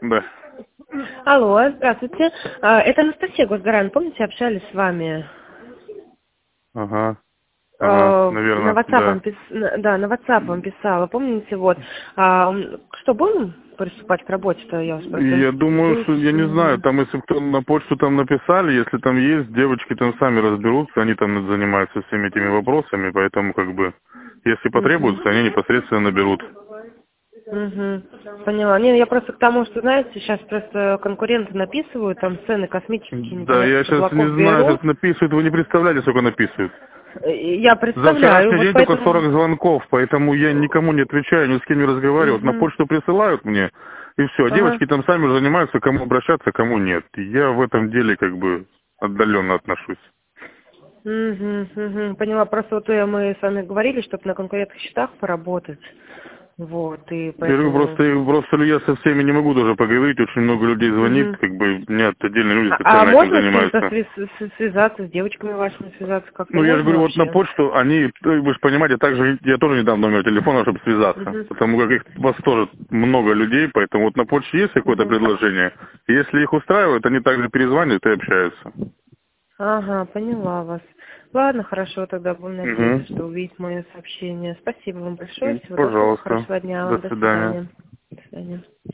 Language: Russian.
Да. Алло, здравствуйте. Это Анастасия Госгарант. Помните, общались с вами? Ага. На Наверное, WhatsApp да. да, на WhatsApp вам писала. Помните, вот. Что, будем приступать к работе-то, я вас просто Я думаю, что, я не знаю, интересую. там, если кто на почту там написали, если там есть, девочки там сами разберутся, они там занимаются всеми этими вопросами, поэтому, как бы, если Мгм. потребуется, они непосредственно наберут. Угу. Поняла. Не, я просто к тому, что, знаете, сейчас просто конкуренты написывают, там цены космические, Да, непонятно, я с сейчас не облаков знаю, берут. сейчас написывают, вы не представляете, сколько написывают. Я За представляю, вчерашний вот день только поэтому... 40 звонков, поэтому я никому не отвечаю, ни с кем не разговариваю. Вот на Угу. почту присылают мне, и все. Ага. Девочки там сами уже занимаются, кому обращаться, кому нет. Я в этом деле как бы отдаленно отношусь. Угу. Поняла. Просто вот мы с вами говорили, чтобы на конкурентных счетах поработать. Вот, и Я говорю, поэтому... просто я со всеми не могу даже поговорить, очень много людей звонит, Мгм. как бы, нет, отдельные люди А специально этим можно с кем-то занимаются. связаться, с девочками вашими связаться как-то Ну, я же можно говорю, вот на вообще? почту, они, вы же понимаете, также я тоже не дам номер телефона, чтобы связаться. Угу. Потому как их, вас тоже много людей, поэтому вот на почте есть какое-то Угу. предложение. И если их устраивает, они также перезванивают и общаются. Ага, поняла вас. Ладно, хорошо, тогда будем надеяться, Угу. что увидеть мое сообщение. Спасибо вам большое, всего доброго, Пожалуйста. хорошего дня До вам, до свидания. свидания. До свидания.